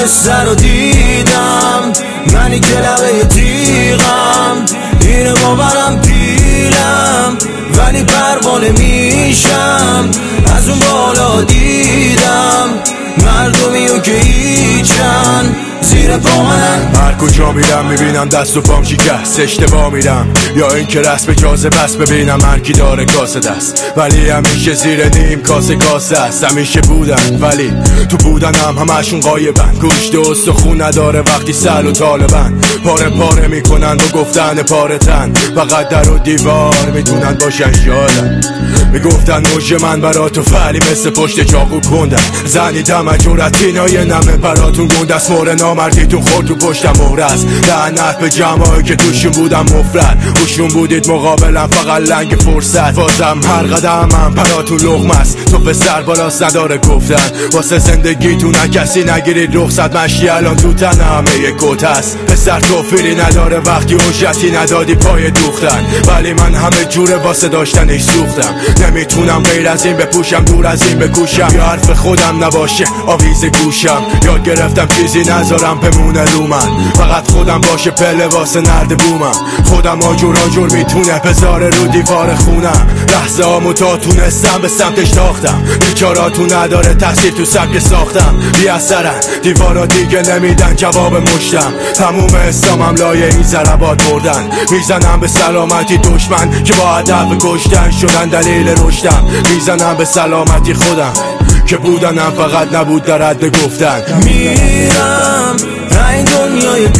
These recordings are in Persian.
قصه رو دیدم، منی که لبه تیغم، اینه باورم پیرم ولی پروانه میشم. از اون بالا دیدم مردمیو که هیچن زیر پا منن. هر کجا میرم میبینم دست و پام شکست، اشتباه میرم یا اینکه رسم جازه بس ببینم هر کی داره کاسه دست، ولی همیشه زیر نیم کاسه است. همیشه بودن ولی تو بودنم همشون غایبن، گوشت و استخون نداره وقتی سل و طالبن، پاره میکنن و گفتن پاره تن، فقط در و دیوار میتونن باشن یادم. میگفتن موج من برا تو فعلی مثل پشت چاقو کندن، زنیدم جورتینای نمه براتون گندست، مور نامردیتون خورد تو پشتم مهرست، لعنت به جمعایی که توشون بودم مفرد، خوشون بودید مقابلم فقط لنگ فرصت، بازم هر قدمم براتون لقمست، تو پسر بالاست نداره گفتن، واسه زندگیتون کسی نگیرید رخصت، مشی الان تو تن همه یک کت است، پسر توفیری نداره وقتی حجتی ندادی پای دوختن، ولی من همه جوره واسه داشتنش سوختم، نمیتونم غیر از این بپوشم دور از این بکوشم، یا حرف خودم نباشه آویز گوشم، یاد گرفتم چیزی نذارم بمونه رو من، فقط خودم باشه پله واسه نرد بومم، خودم آجور میتونه بذاره رو دیوار خونم، لحظه هامو تا تونستم به سمتش تاختم، بیچاراتون نداره تاثیر تو سبک ساختم، بی اثرن دیوارا دیگه نمیدن جواب مشتم، تموم اسلامم لایه این ضربات بردن، میزنم به سلامتی دشمن که با هدف کشتن شدن دلیل رشدم، میزنم به سلامتی خودم که بودنم فقط نبود در حد گفتن. میرم این دنیای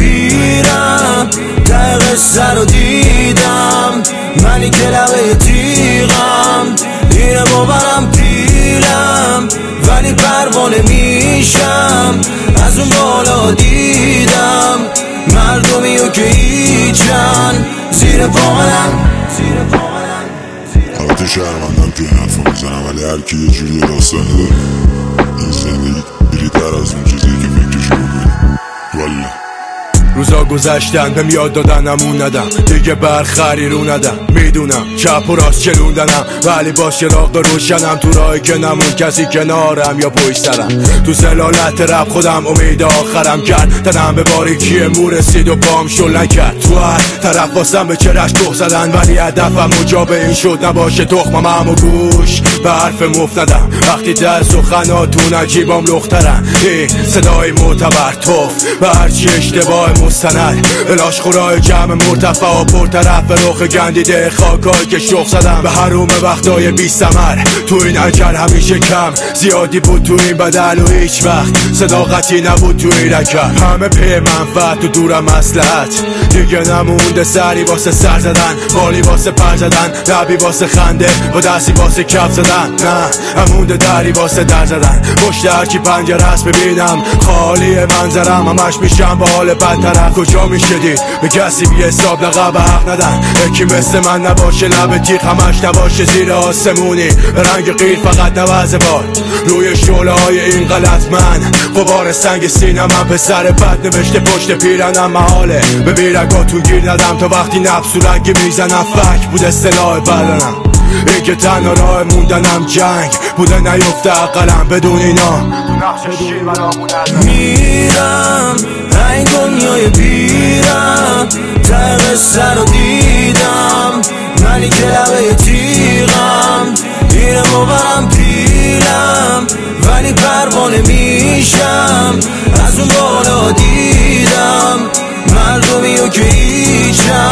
پیرم، ته قصه رو دیدم، منی که لبه تیغم، اینه باورم پیرم ولی پروانه میشم. از اون بالا دیدم مردمیو که هیچن زیر پا منن. البته شهرمندم که این حرفا میزنم، ولی هر کی یه جوری داستانی داره، این زندگی بیری‌تر از اون چیزی که فکرشو بکنی. والا روزا گذشتن به میاد دادنمون ندم، دیگه برخری رو ندم، میدونم چپ و راست چلوندنم، ولی با چراغ روشنم، تو راهی که نمون کسی کنارم یا پشت سرم، تو زلالت رب خودم امید آخرم کرد، تنم به باریکی مو رسید و پام شل نکرد، تو هر طرف واسم به چرش دخ زدن، ولی هدفم مجاب این شد نباشه تخمم و گوش به حرف مفت ندم، وقتی در سخناتون عجیبام لخترن، صدای معتبر توف به هرچی اشتباه مستند، الاش خورای جمع مرتفع و پرطرف به رخ گندیده خاکایی که شخ زدم، به حروم وقتای بی ثمر، تو این اجر همیشه کم زیادی بود، تو این بدل و هیچ وقت صداقتی نبود، تو این رکب همه پی منفعت و دورم مصلحت، دیگه نمونده سری واسه سر زدن، بالی واسه پر زدن، لبی واسه خنده و دستی واسه کف زدن، نه همونده دری واسه در زدن، پشت هرچی پنجره هست ببینم خالی منظرم، همش میشم با حال بدتر، کجا میشدی به کسی بی حساب لقب حق ندن، یکی مثل من نباشه لب تیغ همش نباشه زیر آسمونی، رنگ غیر فقط نوز بار روی شعله های این غلط، من غبار سنگ سینم، من پسر بد نوشته پشت پیرنم، محاله به بیرگاتون گیر ندم، تا وقتی نفس و رنگی میزنم فک بود اصطلاح بدنم، این که تنها راه موندنم جنگ بوده نیفته عقلم، بدون اینا میرم این دنیای پیرم، ته قصه رو دیدم، منی که لبه تیغم، اینه باورم پیرم ولی پروانه میشم. از اون بالا دیدم مردمیو که هیچم